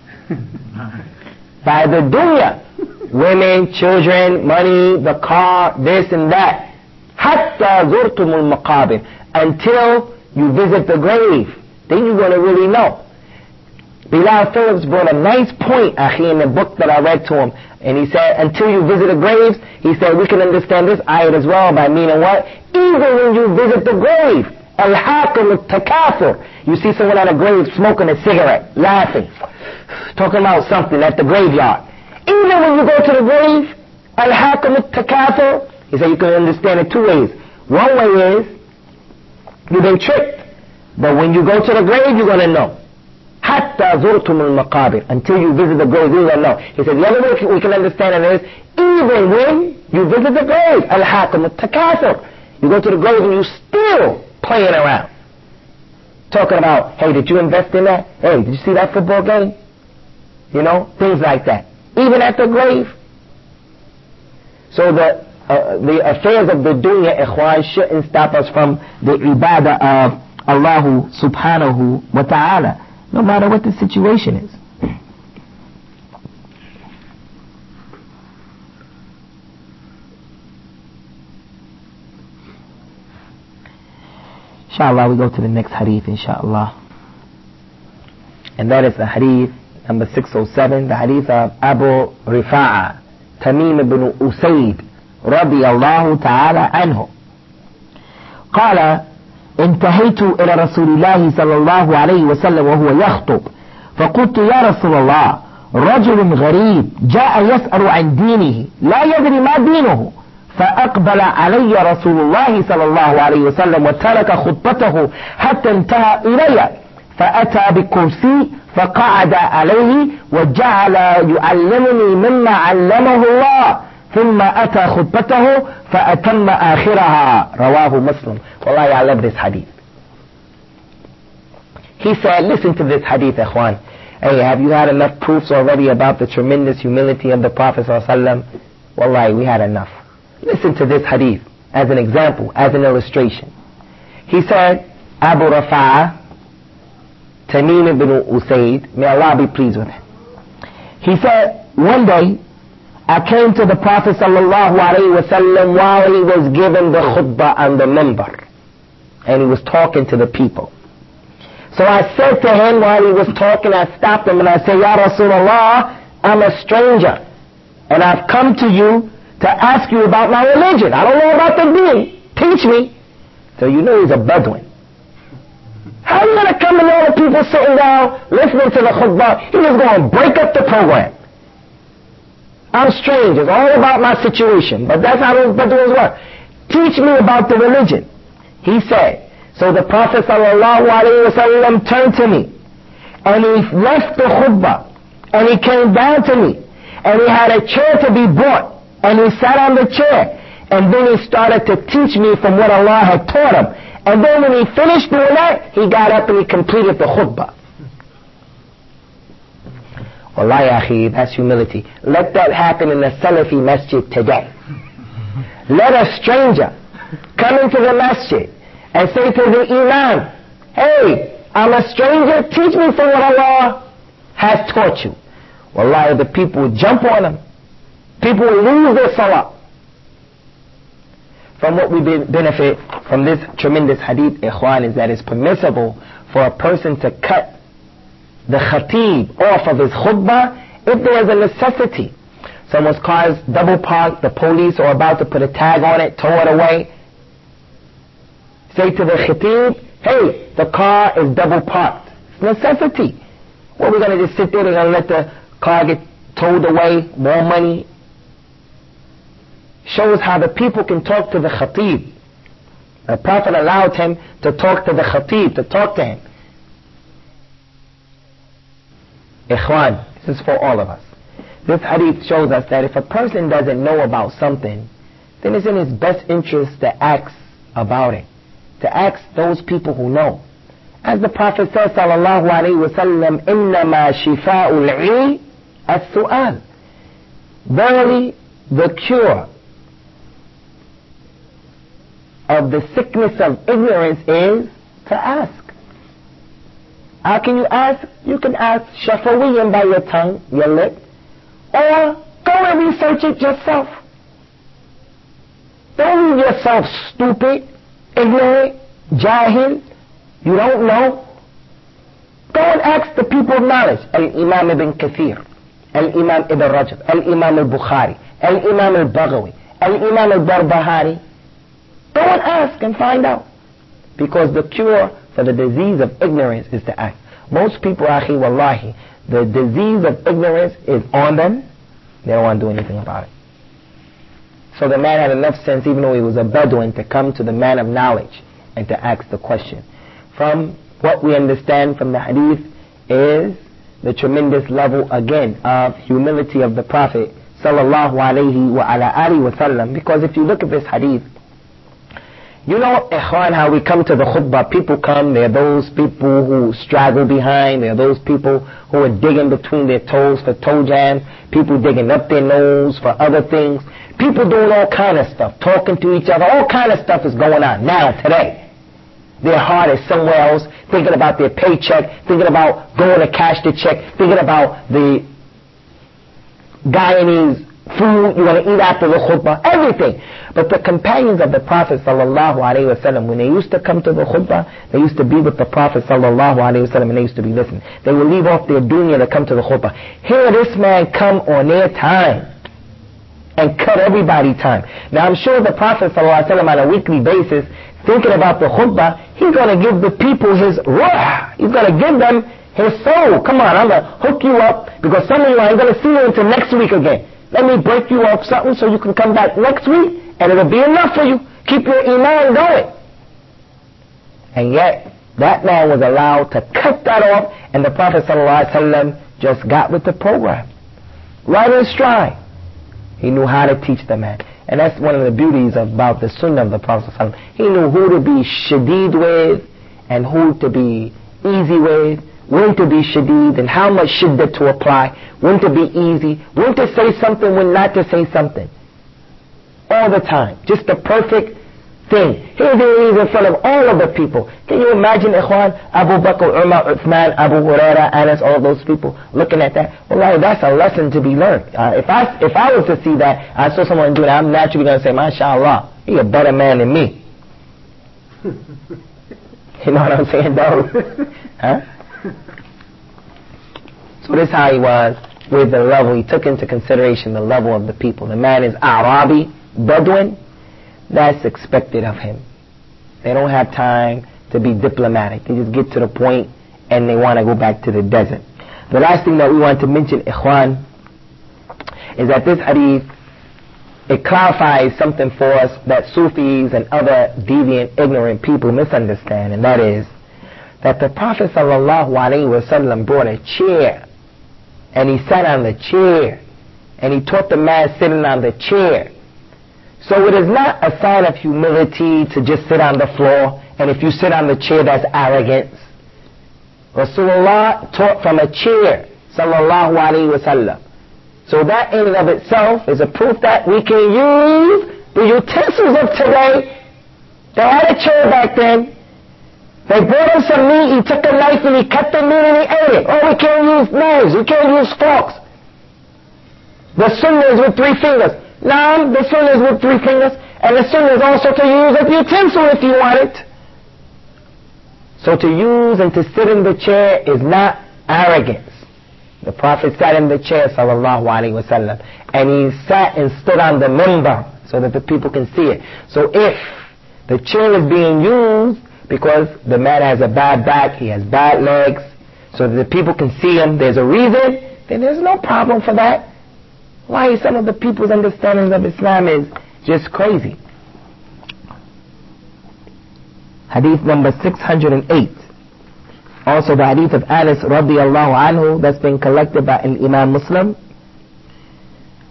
by the dunya. Women, children, money, the car, this and that. حتى زرتم المقابر. Until you visit the grave. Then you're going to really know. Bilal Phillips brought a nice point, Akhi, in the book that I read to him. And he said, until you visit the graves, he said, we can understand this ayat as well by meaning what? Even when you visit the grave. Al-Hakim al-Takafur. You see someone at a grave smoking a cigarette, laughing, talking about something at the graveyard. Even when you go to the grave, Al-Hakim al-Takafur, he said you can understand it two ways. One way is, you've been tricked. But when you go to the grave, you're going to know. حَتَّى زُرْتُمُ الْمَقَابِرِ. Until you visit the grave, you're going to know. He said, the other way we can understand it is, even when you visit the grave, al-hakim al-takathur. You go to the grave and you still playing around. Talking about, hey, did you invest in that? Hey, did you see that football game? You know, things like that. Even at the grave. So the affairs of the dunya, ikhwan, shouldn't stop us from the ibadah of Allah subhanahu wa ta'ala, no matter what the situation is. Inshallah, we go to the next hadith, inshallah. And that is the hadith number 607, the hadith of Abu Rifa'a, Tamim ibn Usayd, radiyallahu ta'ala anhu. قال انتهيت إلى رسول الله صلى الله عليه وسلم وهو يخطب فقلت يا رسول الله رجل غريب جاء يسأل عن دينه لا يدري ما دينه فأقبل علي رسول الله صلى الله عليه وسلم وترك خطبته حتى انتهى إلي فأتى بكرسي فقعد عليه وجعل يعلمني مما علمه الله ثم أتى خطبته فأتم آخرها رواه مسلم. Wallahi, I love this hadith. He said, listen to this hadith, ikhwan. Hey, have you had enough proofs already about the tremendous humility of the Prophet ﷺ? Wallahi, we had enough. Listen to this hadith as an example, as an illustration. He said, Abu Rafa'a, Tamim ibn Usayd, may Allah be pleased with him. He said, one day, I came to the Prophet sallallahu alaihi wasallam while he was giving the khutbah on the minbar. And he was talking to the people. So I said to him while he was talking, I stopped him and I said, Ya Rasulullah, I'm a stranger. And I've come to you to ask you about my religion. I don't know about the deen. Teach me. So you know he's a Bedouin. How are you going to come and all the people sitting down, listening to the khutbah? He was going to break up the program. I'm strange. It's all about my situation. But that's how those Bedouins work. Teach me about the religion. He said, so the Prophet ﷺ turned to me and he left the khutbah and he came down to me and he had a chair to be brought and he sat on the chair and then he started to teach me from what Allah had taught him. And then when he finished doing that, he got up and he completed the khutbah. Wallahi akhi, that's humility. Let that happen in the Salafi masjid today. Let a stranger come into the masjid and say to the imam, hey, I'm a stranger, teach me from what Allah has taught you. Wallahi, the people would jump on him. People would lose their salah. From what we benefit from this tremendous hadith, ikhwan, is that it's permissible for a person to cut the khatib off of his khutbah if there is a necessity. Someone's car is double parked, the police are about to put a tag on it, tow it away. Say to the khatib, hey, the car is double parked. It's necessity. Well, we're going to just sit there and let the car get towed away, more money. Shows how the people can talk to the khatib. The Prophet allowed him to talk to the khatib, to talk to him. Ikhwan, this is for all of us. This hadith shows us that if a person doesn't know about something, then it's in his best interest to ask about it, to ask those people who know. As the Prophet says, sallallahu alayhi wa sallam, إِنَّمَا شِفَاءُ الْعِي السُّؤَالِ. Verily, the cure of the sickness of ignorance is to ask. How can you ask? You can ask shafawiyan by your tongue, your lip, or go and research it yourself. Don't leave yourself stupid, ignorant, jahil. You don't know. Go and ask the people of knowledge. Al-Imam ibn Kathir, Al-Imam ibn Rajab, Al-Imam al-Bukhari, Al-Imam al-Baghawi, Al-Imam al-Barbahari. Go and ask and find out. Because the cure for the disease of ignorance is to ask. Most people, akhi wallahi, the disease of ignorance is on them. They don't want to do anything about it. So the man had enough sense, even though he was a Bedouin, to come to the man of knowledge and to ask the question. From what we understand from the hadith is the tremendous level again of humility of the Prophet sallallahu alayhi wa ala alihi wa sallam. Because if you look at this hadith, you know, ikhwan, how we come to the khutbah, people come, there are those people who straggle behind, there are those people who are digging between their toes for toe jams, people digging up their nose for other things, people doing all kind of stuff, talking to each other, all kind of stuff is going on now, today. Their heart is somewhere else, thinking about their paycheck, thinking about going to cash the check, thinking about the Guyanese food you want to eat after the khutbah, everything. But the companions of the Prophet sallallahu alaihi wasallam, when they used to come to the khutbah, they used to be with the Prophet sallallahu alaihi wasallam, and they used to be listening. They would leave off their dunya to come to the khutbah. Here this man come on their time and cut everybody time. Now I'm sure the Prophet sallallahu alaihi wasallam on a weekly basis, thinking about the khutbah, he's going to give the people his ruh. He's going to give them his soul. Come on, I'm going to hook you up, because some of you ain't going to see you until next week again. Let me break you off something so you can come back next week and it'll be enough for you. Keep your iman going. And yet, that man was allowed to cut that off, and the Prophet ﷺ just got with the program. Right in stride. He knew how to teach the man. And that's one of the beauties about the sunnah of the Prophet ﷺ. He knew who to be shadeed with and who to be easy with, when to be shadeed and how much shiddah to apply, when to be easy, when to say something, when not to say something. All the time. Just the perfect thing. Here he is in front of all of the people. Can you imagine, ikhwan, Abu Bakr, Umar, Uthman, Abu Huraira, Anas, all those people looking at that? Well, that's a lesson to be learned. If I was to see that, I saw someone do that, I'm naturally going to say, MashaAllah, he's a better man than me. You know what I'm saying, though? Huh? So this is how he was with the level. He took into consideration the level of the people. The man is Arabi, Bedouin. That's expected of him. They don't have time to be diplomatic. They just get to the point and they want to go back to the desert. The last thing that we want to mention, ikhwan, is that this hadith, it clarifies something for us that Sufis and other deviant, ignorant people misunderstand, and that is that the Prophet ﷺ brought a chair, and he sat on the chair, and he taught the man sitting on the chair. So it is not a sign of humility to just sit on the floor, and if you sit on the chair, that's arrogance. Rasulullah taught from a chair, sallallahu alaihi wasallam. So that in and of itself is a proof that we can use the utensils of today. They had a chair back then. They brought him some meat, he took a knife and he cut the meat and he ate it. Oh, we can't use knives, we can't use forks. The sunnah is with 3 fingers. No, the sunnah is with 3 fingers, and the sunnah is also to use a utensil if you want it. So to use and to sit in the chair is not arrogance. The Prophet sat in the chair, sallallahu alaihi wasallam, and he sat and stood on the minbar so that the people can see it. So if the chair is being used because the man has a bad back, he has bad legs, so that the people can see him, there's a reason, then there's no problem for that. Why some of the people's understanding of Islam is just crazy. Hadith number 608. Also the hadith of Anas radiallahu anhu that's been collected by Imam Muslim.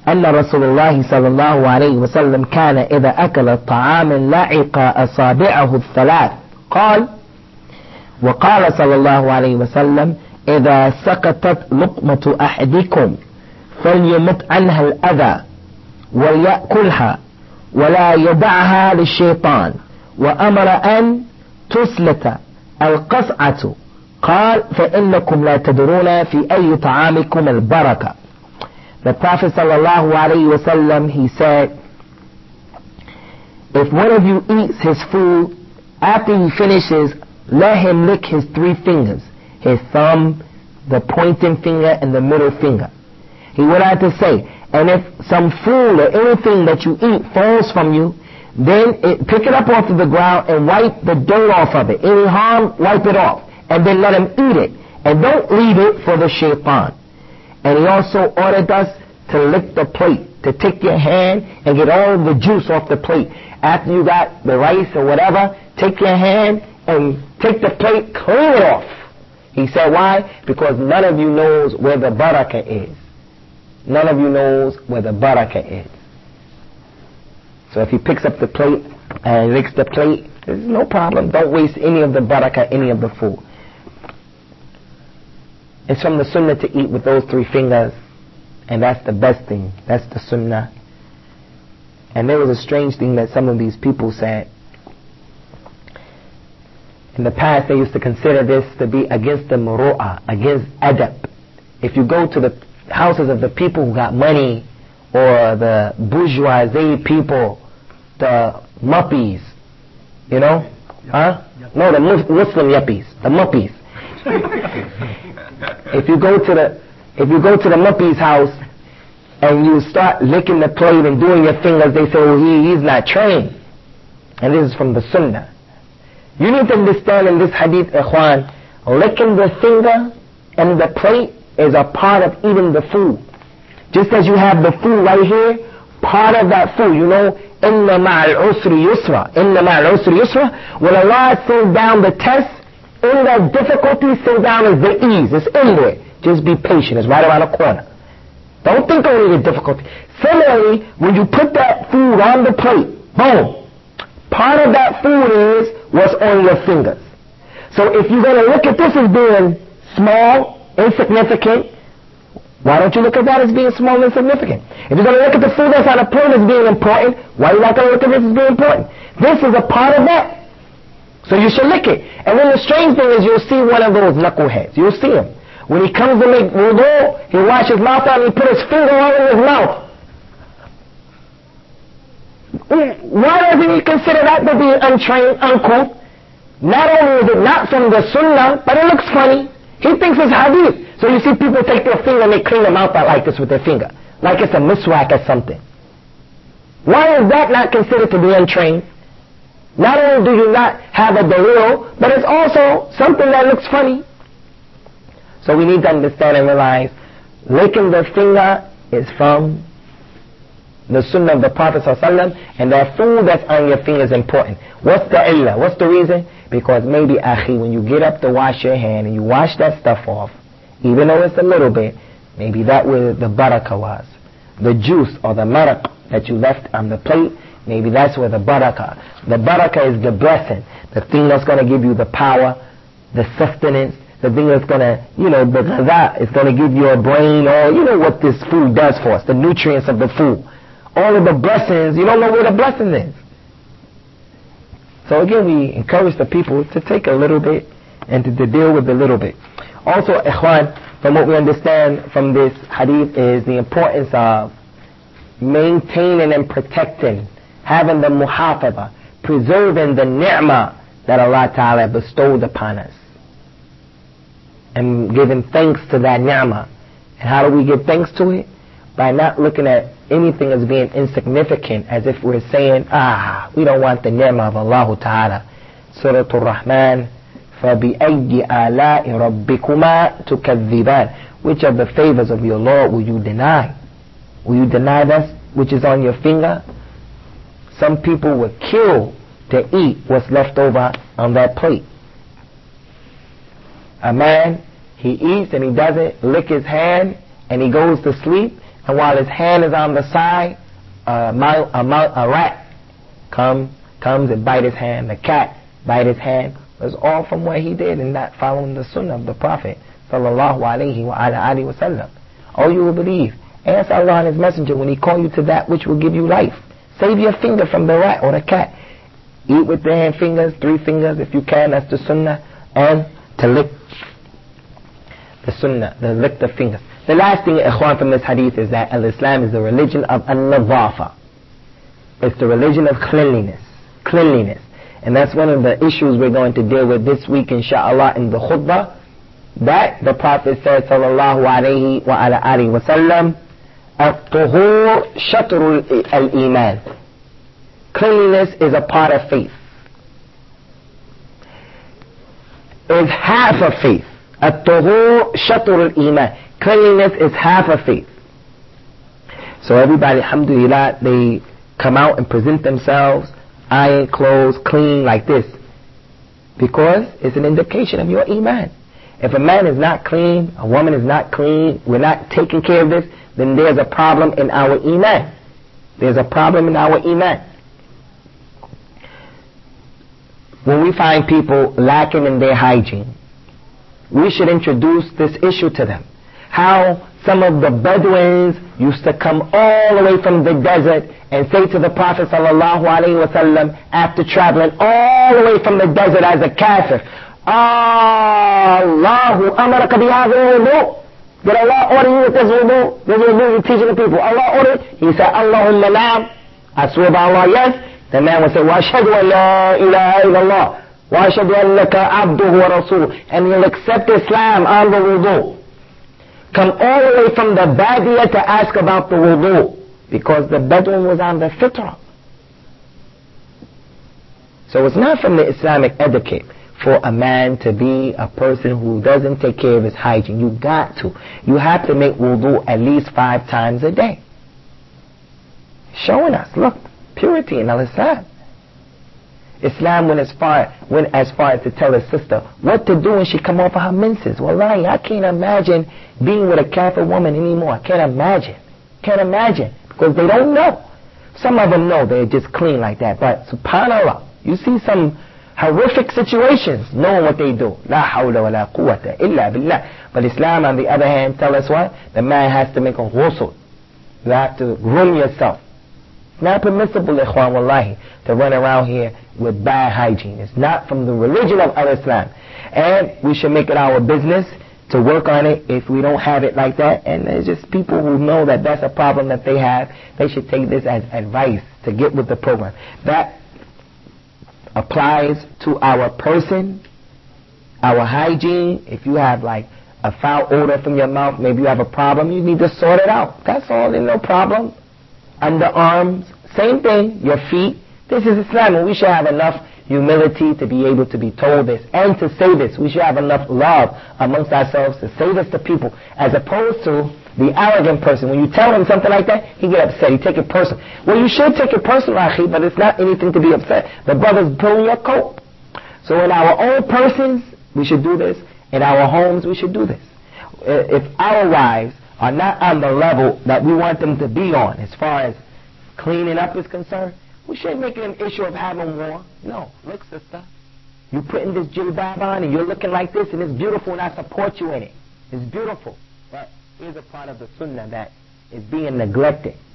أن رسول الله صلى الله عليه وسلم كان إذا أكل الطعام لعق أصابعه الثلاث. قال وقال صلى الله عليه وسلم إذا سقطت لقمة أحدكم فليمت عنها الأذى وليأكلها ولا يدعها للشيطان، وأمر أن تسلت القصعة. قال فإنكم لا تدرون في أي طعامكم البركة. The Prophet sallallahu alayhi wa sallam, he said, if one of you eats his food, after he finishes, let him lick his 3 fingers, his thumb, the pointing finger, and the middle finger. He went on to say, and if some food or anything that you eat falls from you, then pick it up off of the ground and wipe the dirt off of it. Any harm, wipe it off. And then let him eat it. And don't leave it for the shaitan. And he also ordered us to lick the plate, to take your hand and get all the juice off the plate. After you got the rice or whatever, take your hand and take the plate, clean it off. He said, why? Because none of you knows where the barakah is. None of you knows where the barakah is. So if he picks up the plate and licks the plate, there's no problem. Don't waste any of the barakah, any of the food. It's from the sunnah to eat with those 3 fingers, and that's the best thing. That's the sunnah. And there was a strange thing that some of these people said. In the past, they used to consider this to be against the muru'ah, against adab. If you go to the houses of the people who got money, or the bourgeoisie people, the muppies, you know? Huh? No, the Muslim yuppies, the muppies. If you go to the muppy's house and you start licking the plate and doing your fingers, they say, well, he's not trained. And this is from the sunnah. You need to understand in this hadith, ikhwan, licking the finger and the plate is a part of eating the food. Just as you have the food right here, part of that food, you know, inna ma'al usri yusra, inna ma'al usri yusra. When Allah sends down the test, in that difficulty, sends down is the ease. It's in there. Just be patient. It's right around the corner. Don't think only the difficulty. Similarly, when you put that food on the plate, boom, part of that food is what's on your fingers. So if you're going to look at this as being small, insignificant, why don't you look at that as being small and insignificant? If you're going to look at the food that's on the plate as being important, why are you not going to look at this as being important? This is a part of that. So you should lick it. And then the strange thing is you'll see one of those knuckleheads. You'll see him. When he comes to make wudu, he wash his mouth out and he put his finger all in his mouth. Why doesn't he consider that to be untrained, uncouth? Not only is it not from the sunnah, but it looks funny. He thinks it's hadith. So you see people take their finger and they clean their mouth out like this with their finger. Like it's a miswak or something. Why is that not considered to be untrained? Not only do you not have a dalil, but it's also something that looks funny. So we need to understand and realize, licking the finger is from the sunnah of the Prophet ﷺ, and that food that's on your finger is important. What's the illah? What's the reason? Because maybe, akhi, when you get up to wash your hand and you wash that stuff off, even though it's a little bit, maybe that where the barakah was. The juice or the maraq that you left on the plate, maybe that's where the barakah. The barakah is the blessing, the thing that's going to give you the power, the sustenance, the thing that's going to, the ghaza is going to give you a brain, or what this food does for us, the nutrients of the food. All of the blessings, you don't know where the blessing is. So again, we encourage the people to take a little bit and to deal with a little bit. Also, ikhwan, from what we understand from this hadith is the importance of maintaining and protecting, having the muhafaza, preserving the ni'mah that Allah Ta'ala bestowed upon us, and giving thanks to that ni'mah. And how do we give thanks to it? By not looking at anything as being insignificant, as if we're saying, we don't want the ni'mah of Allah Ta'ala. Surah Al-Rahman, فَبِأَيِّ آلَاءِ رَبِّكُمَا تُكَذِّبَانِ. Which of the favors of your Lord will you deny? Will you deny that which is on your finger? Some people would kill to eat what's left over on that plate. A man, he eats and he doesn't lick his hand and he goes to sleep And while his hand is on the side, a rat comes and bite his hand. The cat bite his hand. It's all from what he did in not following the sunnah of the Prophet sallallahu alaihi wa sallam. All you will believe, ask Allah and His Messenger when He call you to that which will give you life. Save your finger from the rat or the cat. Eat with the hand fingers, 3 fingers if you can, that's the sunnah. And to lick the sunnah, to lick the fingers. The last thing, ikhwan, from this hadith is that Al-Islam is the religion of al-nadafa. It's the religion of cleanliness. And that's one of the issues we're going to deal with this week, inshaAllah, in the khutbah. That the Prophet said, sallallahu alayhi wa ala alihi wa sallam, at-tuhur shatrul al-iman. Cleanliness is a part of faith. Is half of faith. At-tuhur shatrul al-iman. Cleanliness is half of faith. So everybody, alhamdulillah, they come out and present themselves, iron clothes, clean like this. Because it's an indication of your iman. If a man is not clean, a woman is not clean, we're not taking care of this, then there's a problem in our iman. There's a problem in our iman. When we find people lacking in their hygiene, we should introduce this issue to them. How some of the Bedouins used to come all the way from the desert and say to the Prophet sallallahu alaihi wasallam, after traveling all the way from the desert as a kafir, Allahu amaraka bihadha wudu. Did Allah order you with this wudu? This wudu you're teaching the people. Allah ordered? He said, Allahumma na'am. I swear by Allah, yes. The man would say, wa ashhadu an la ilaha illallah. Wa ashhadu annaka abduhu wa rasuluh. And he'll accept Islam on the wudu. Come all the way from the Badiyah to ask about the wudu. Because the Bedouin was on the fitrah. So it's not from the Islamic etiquette for a man to be a person who doesn't take care of his hygiene. You got to. You have to make wudu at least 5 times a day. Showing us, look, purity in al-Islam. Islam went as far as to tell his sister what to do when she come off of her menses. Wallahi, I can't imagine being with a kafir woman anymore. I can't imagine. Because they don't know. Some of them know they're just clean like that. But subhanallah, you see some horrific situations knowing what they do. La hawla wa la quwwata illa billah. But Islam, on the other hand, tell us what? The man has to make a ghusl. You have to groom yourself. It's not permissible, ikhwan, wallahi, to run around here with bad hygiene. It's not from the religion of al-Islam. And we should make it our business to work on it if we don't have it like that. And there's just people who know that that's a problem that they have. They should take this as advice to get with the program. That applies to our person, our hygiene. If you have like a foul odor from your mouth, maybe you have a problem, you need to sort it out. That's all, there's no problem. Underarms, same thing, your feet. This is Islam, and we should have enough humility to be able to be told this and to say this. We should have enough love amongst ourselves to say this to people, as opposed to the arrogant person. When you tell him something like that, he get upset, he take it personal. Well, you should take it personal, akhi, but it's not anything to be upset. The brother's pulling your coat. So in our own persons, we should do this. In our homes, we should do this. If our wives are not on the level that we want them to be on as far as cleaning up is concerned, we shouldn't make it an issue of having war. No, look, sister, you're putting this jilbab on and you're looking like this and it's beautiful and I support you in it. It's beautiful. But here's a part of the sunnah that is being neglected.